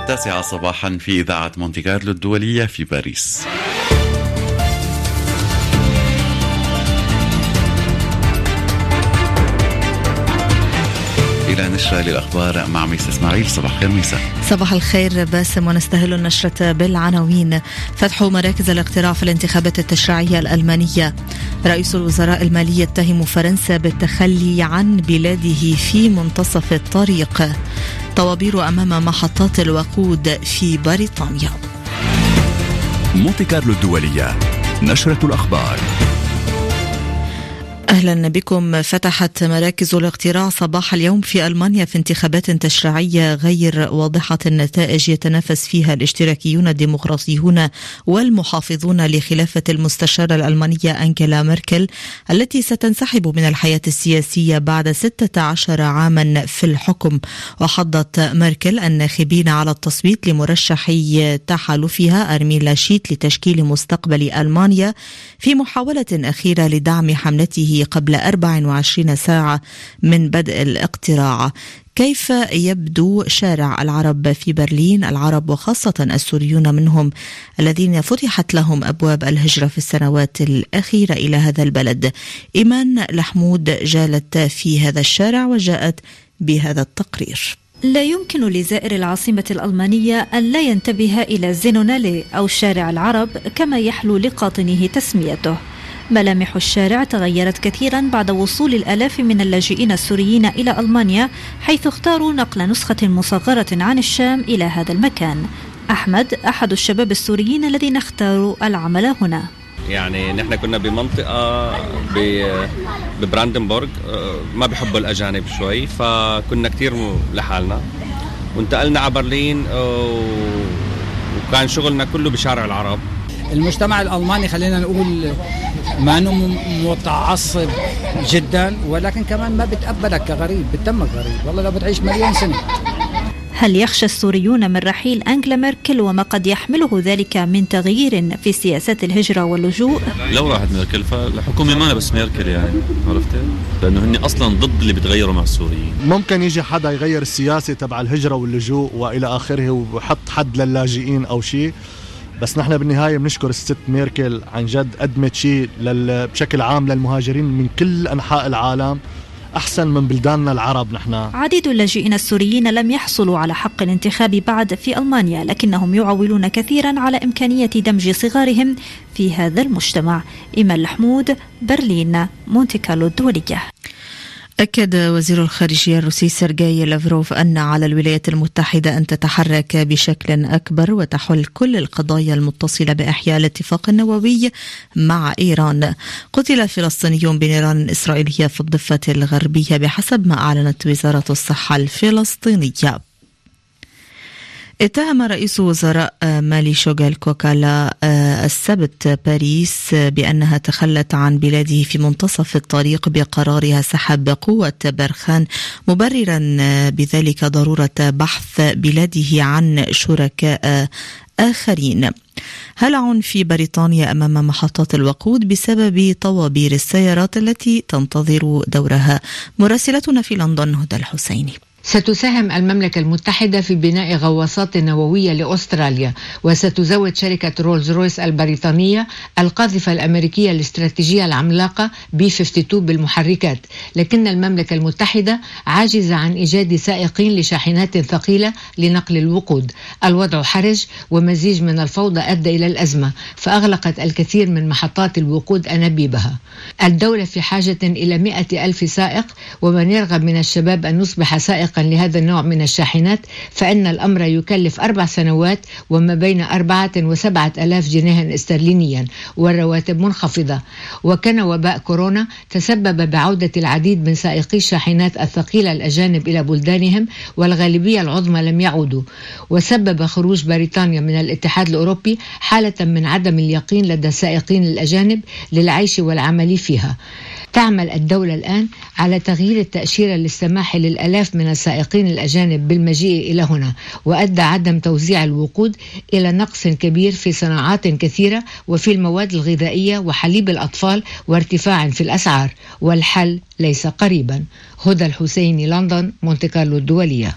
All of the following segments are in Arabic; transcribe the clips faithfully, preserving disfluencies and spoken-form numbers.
التاسعة صباحا في إذاعة مونتي كارلو الدولية في باريس. إلى نشرة للأخبار مع ميسا إسماعيل. صباح الخير ميسا. صباح الخير باسم، ونستهل النشرة بالعناوين. فتح مراكز الاقتراع في الانتخابات التشريعية الألمانية. رئيس الوزراء المالي يتهم فرنسا بالتخلي عن بلاده في منتصف الطريق. طوابير أمام محطات الوقود في بريطانيا. مونتي كارلو الدولية، نشرة الأخبار. أهلا بكم. فتحت مراكز الاقتراع صباح اليوم في ألمانيا في انتخابات تشريعية غير واضحة النتائج يتنافس فيها الاشتراكيون الديمقراطيون والمحافظون لخلافة المستشارة الألمانية أنجيلا ميركل التي ستنسحب من الحياة السياسية بعد ستة عشر عاما في الحكم. وحضت ميركل الناخبين على التصويت لمرشحي تحالفها أرمين لاشيت لتشكيل مستقبل ألمانيا في محاولة أخيرة لدعم حملته قبل أربع وعشرين ساعة من بدء الاقتراع. كيف يبدو شارع العرب في برلين؟ العرب وخاصة السوريون منهم الذين فتحت لهم أبواب الهجرة في السنوات الأخيرة إلى هذا البلد. إيمان لحمود جالت في هذا الشارع وجاءت بهذا التقرير. لا يمكن لزائر العاصمة الألمانية أن لا ينتبه إلى زينونالي أو شارع العرب كما يحلو لقاطنه تسميته. ملامح الشارع تغيرت كثيرا بعد وصول الآلاف من اللاجئين السوريين إلى ألمانيا، حيث اختاروا نقل نسخة مصغرة عن الشام إلى هذا المكان. أحمد أحد الشباب السوريين الذين اختاروا العمل هنا. يعني نحن كنا بمنطقة ببراندنبورغ ما بيحبوا الأجانب شوي، فكنا كتير لحالنا وانتقلنا على برلين وكان شغلنا كله بشارع العرب. المجتمع الألماني خلينا نقول ما أنه متعصب جدا، ولكن كمان ما بتقبلك كغريب، بتتمك غريب والله لو بتعيش مليون سنة. هل يخشى السوريون من رحيل أنجيلا ميركل وما قد يحمله ذلك من تغيير في سياسات الهجرة واللجوء؟ لو راحت ميركل فالحكومة ما بس ميركل يعني عرفت، لأنه هن أصلا ضد اللي بتغيروا مع السوريين. ممكن يجي حدا يغير السياسة تبع الهجرة واللجوء وإلى آخره وحط حد للاجئين أو شيء، بس نحن بالنهاية بنشكر الست ميركل، عن جد قدمت شيء بشكل عام للمهاجرين من كل أنحاء العالم أحسن من بلداننا العرب. نحن عديد اللاجئين السوريين لم يحصلوا على حق الانتخاب بعد في ألمانيا، لكنهم يعولون كثيرا على إمكانية دمج صغارهم في هذا المجتمع. إيمان لحمود، برلين، مونتي كارلو الدولية. أكد وزير الخارجية الروسي سيرجي لافروف أن على الولايات المتحدة أن تتحرك بشكل أكبر وتحل كل القضايا المتصلة بإحياء الاتفاق النووي مع إيران. قتل فلسطيني بنيران إسرائيلية في الضفة الغربية بحسب ما أعلنت وزارة الصحة الفلسطينية. اتهم رئيس وزراء مالي شوغال كوكالا السبت باريس بأنها تخلت عن بلاده في منتصف الطريق بقرارها سحب قوة برخان، مبررا بذلك ضرورة بحث بلاده عن شركاء آخرين. هلع في بريطانيا أمام محطات الوقود بسبب طوابير السيارات التي تنتظر دورها. مراسلتنا في لندن هدى الحسيني. ستساهم المملكة المتحدة في بناء غواصات نووية لأستراليا، وستزود شركة رولز رويس البريطانية القاذفة الأمريكية الاستراتيجية العملاقة بي خمسة وخمسين بالمحركات، لكن المملكة المتحدة عاجزة عن إيجاد سائقين لشاحنات ثقيلة لنقل الوقود. الوضع حرج ومزيج من الفوضى أدى إلى الأزمة، فأغلقت الكثير من محطات الوقود أنابيبها. الدولة في حاجة إلى مئة ألف سائق، ومن يرغب من الشباب أن يصبح سائقا لهذا النوع من الشاحنات فإن الأمر يكلف أربع سنوات وما بين أربعة وسبعة ألاف جنيه استرلينيا، والرواتب منخفضة. وكان وباء كورونا تسبب بعودة العديد من سائقي الشاحنات الثقيلة الأجانب إلى بلدانهم، والغالبية العظمى لم يعودوا، وسبب خروج بريطانيا من الاتحاد الأوروبي حالة من عدم اليقين لدى السائقين الأجانب للعيش والعمل فيها. تعمل الدولة الآن على تغيير التأشيرة للسماح للألاف من السائقين الأجانب بالمجيء إلى هنا، وأدى عدم توزيع الوقود إلى نقص كبير في صناعات كثيرة وفي المواد الغذائية وحليب الأطفال، وارتفاع في الأسعار، والحل ليس قريبا. هدى الحسيني، لندن، مونتي كارلو الدولية.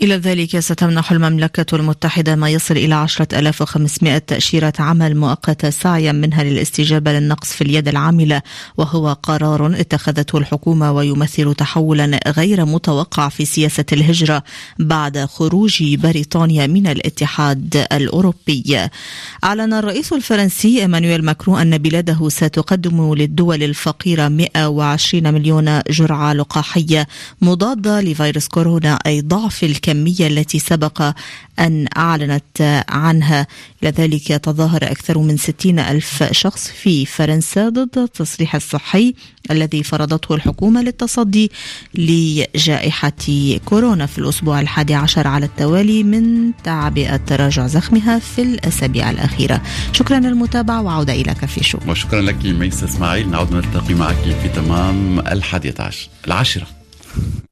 إلى ذلك ستمنح المملكة المتحدة ما يصل إلى عشرة آلاف وخمسمائة تأشيرة عمل مؤقتة سعيا منها للاستجابة للنقص في اليد العاملة، وهو قرار اتخذته الحكومة ويمثل تحولا غير متوقع في سياسة الهجرة بعد خروج بريطانيا من الاتحاد الأوروبي. أعلن الرئيس الفرنسي إيمانويل ماكرون أن بلاده ستقدم للدول الفقيرة مئة وعشرين مليون جرعة لقاحية مضادة لفيروس كورونا، أي ضعف الكمية التي سبق أن أعلنت عنها. لذلك تظاهر أكثر من ستين ألف شخص في فرنسا ضد التصريح الصحي الذي فرضته الحكومة للتصدي لجائحة كورونا في الأسبوع الحادي عشر على التوالي من تعبئة تراجع زخمها في الأسابيع الأخيرة. شكرا للمتابعة وعودة إلى كافي شو. وشكرا لك ميس إسماعيل. نعود نلتقي معك في تمام الحادية عشر العاشرة.